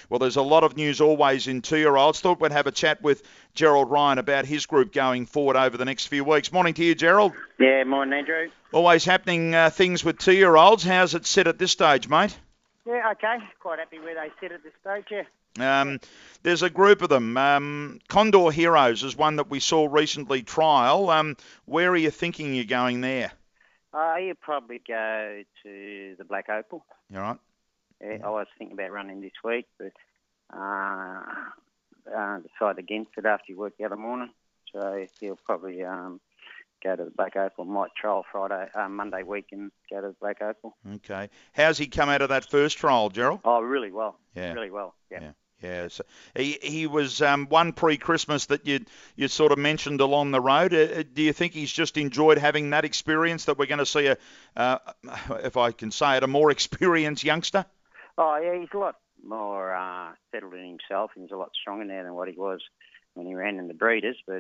Well, there's a lot of news always in 2-year-olds. Thought we'd have a chat with Gerald Ryan about his group going forward over the next few weeks. Morning to you, Gerald. Yeah, morning, Andrew. Always happening things with 2-year-olds. How's it sit at this stage, mate? Yeah, okay. Quite happy where they sit at this stage, yeah. There's a group of them. Condor Heroes is one that we saw recently trial. Where are you thinking you're going there? You'd probably go to the Black Opal. You all right? Yeah, I was thinking about running this week, but decided against it after you worked the other morning. So he'll probably go to the Black Opal. Might trial Monday week and go to the Black Opal. Okay. How's he come out of that first trial, Gerald? Oh, really well. Yeah. Really well, yeah. Yeah, so he was one pre-Christmas that you sort of mentioned along the road. Do you think he's just enjoyed having that experience, that we're going to see if I can say it, a more experienced youngster? Oh, yeah, he's a lot more settled in himself. He's a lot stronger now than what he was when he ran in the breeders. But,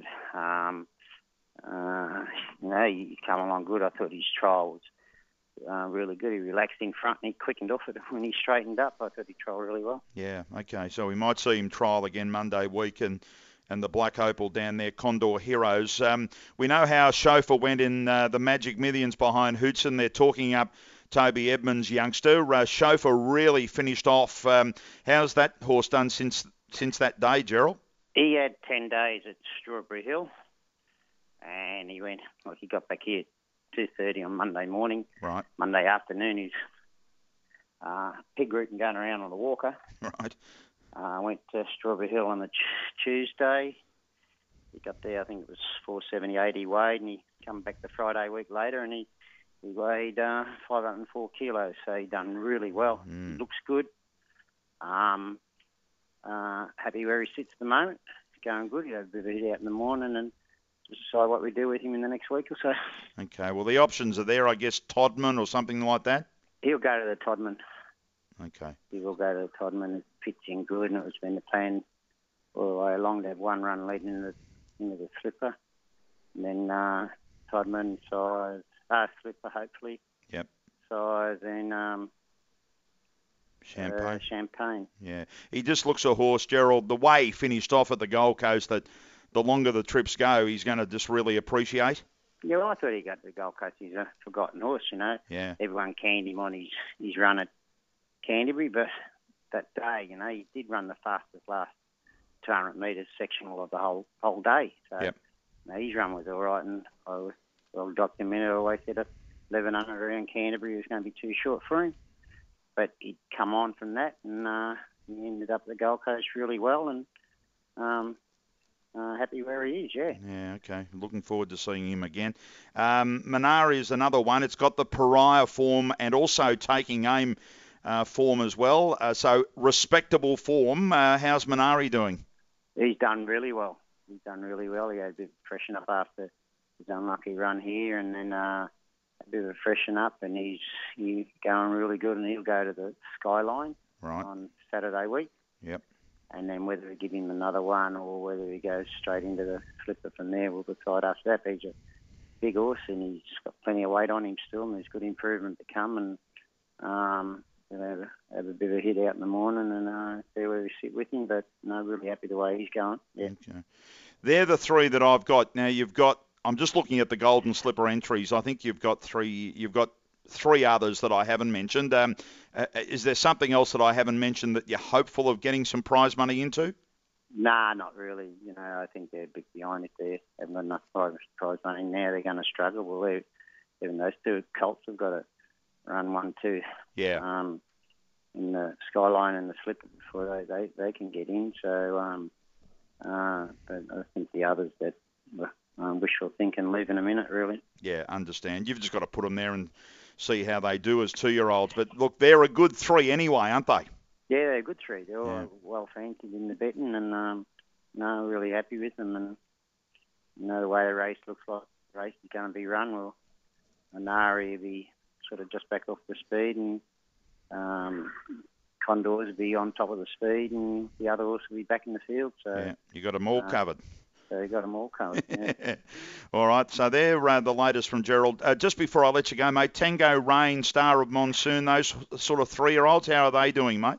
he's come along good. I thought his trial was really good. He relaxed in front and he quickened off it when he straightened up. I thought he trialled really well. Yeah, okay. So we might see him trial again Monday week and the Black Opal down there, Condor Heroes. We know how Chauffeur went in the Magic Millions behind Hootson. They're talking up Toby Edmonds' youngster. Chauffeur really finished off. How's that horse done since that day, Gerald? He had 10 days at Strawberry Hill and he got back here 2:30 on Monday morning. Right. Monday afternoon, he's pig rooting going around on the walker. Right. Went to Strawberry Hill on the Tuesday. He got there, I think it was 470, 80 weighed, and he come back the Friday week later, and he weighed 504 kilos. So he done really well. He looks good. Happy where he sits at the moment. He's going good. He had a bit of a hit out in the morning and decide what we do with him in the next week or so. Okay, well, the options are there, I guess, Todman or something like that? He'll go to the Todman. Okay. He will go to the Todman. It's pitching good, and it's been the plan all the way along to have one run leading into the Slipper. And then Todman, size, Slipper, hopefully. Yep. Size, and Champagne. Yeah. He just looks a horse, Gerald, the way he finished off at the Gold Coast, that the longer the trips go, he's going to just really appreciate. Yeah, well, I thought he got to the Gold Coast. He's a forgotten horse, Yeah. Everyone canned him on his run at Canterbury, but that day, he did run the fastest last 200 metres sectional of the whole day. So yep. His run was all right, and I documented. I always said 1100 around Canterbury was going to be too short for him, but he'd come on from that, and he ended up at the Gold Coast really well, and happy where he is, yeah. Yeah, okay. Looking forward to seeing him again. Minari is another one. It's got the Pariah form and also Taking Aim form as well. So respectable form. How's Minari doing? He's done really well. He had a bit of freshen up after his unlucky run here, and then a bit of a freshen up, and he's going really good, and he'll go to the Skyline on Saturday week. Yep. And then whether we give him another one or whether he goes straight into the Slipper from there, we'll decide after that. But he's a big horse and he's got plenty of weight on him still, and there's good improvement to come. And have a bit of a hit out in the morning and see where we sit with him. But really happy the way he's going. Yeah. Okay. They're the three that I've got. Now I'm just looking at the Golden Slipper entries. I think you've got three others that I haven't mentioned. Is there something else that I haven't mentioned that you're hopeful of getting some prize money into? Nah, not really. I think they're a bit behind. If they haven't got enough prize money now, they're going to struggle. Well, even those two colts have got to run 1-2. Yeah. In the Skyline and the Slipper before they can get in. So, but I think the others that wishful thinking, leaving them in it, really. Yeah, understand. You've just got to put them there and see how they do as 2-year-olds. But look, they're a good three anyway, aren't they? Yeah, they're a good three. They're all well fancied in the betting, and really happy with them. And the way the race looks like, the race is going to be run. Well, Minari will be sort of just back off the speed, and Condors will be on top of the speed, and the other horse will be back in the field. So yeah, you got them all covered. So you got them all covered. Yeah. All right, so they're the latest from Gerald. Just before I let you go, mate, Tango Rain, Star of Monsoon, those sort of 3-year-olds, how are they doing, mate?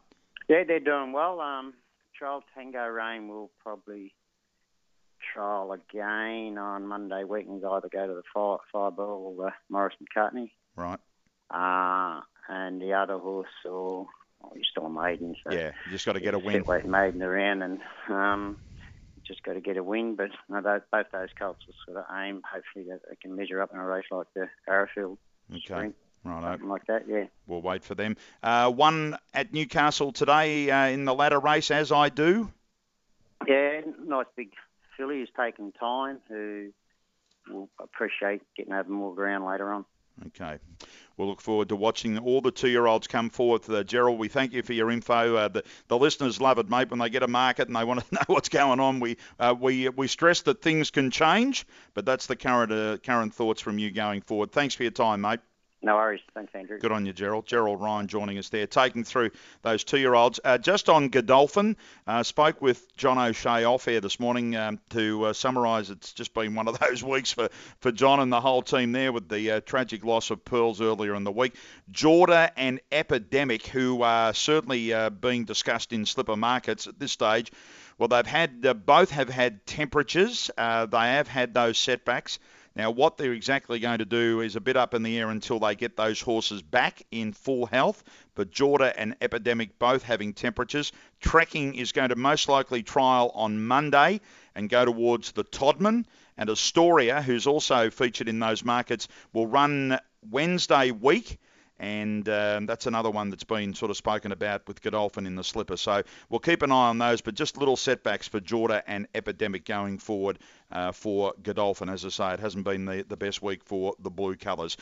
Yeah, they're doing well. Trial Tango Rain will probably trial again on Monday week and either go to the Fireball or the Morris McCartney. Right. And the other horse, he's still a maiden. So yeah, you just got to get a win. Setweight maiden around and just got to get a win. But both those colts will sort of aim, hopefully, that they can measure up in a race like the Arrowfield Sprint. Right. Something like that, yeah. We'll wait for them. One at Newcastle today in the ladder race, As I Do. Yeah, nice big filly who's taken time, who will appreciate getting over more ground later on. Okay. We'll look forward to watching all the 2-year-olds come forward. Gerald, we thank you for your info. The listeners love it, mate, when they get a market and they want to know what's going on. We stress that things can change, but that's the current thoughts from you going forward. Thanks for your time, mate. No worries. Thanks, Andrew. Good on you, Gerald. Gerald Ryan joining us there, taking through those 2-year-olds. Just on Godolphin, spoke with John O'Shea off air this morning to summarise. It's just been one of those weeks for John and the whole team there with the tragic loss of Pearls earlier in the week. Jorda and Epidemic, who are certainly being discussed in slipper markets at this stage. Well, both have had temperatures. They have had those setbacks. Now, what they're exactly going to do is a bit up in the air until they get those horses back in full health. But Jorda and Epidemic both having temperatures. Trekking is going to most likely trial on Monday and go towards the Todman. And Astoria, who's also featured in those markets, will run Wednesday week. And that's another one that's been sort of spoken about with Godolphin in the slipper. So we'll keep an eye on those, but just little setbacks for Jorda and Epidemic going forward for Godolphin. As I say, it hasn't been the best week for the blue colours.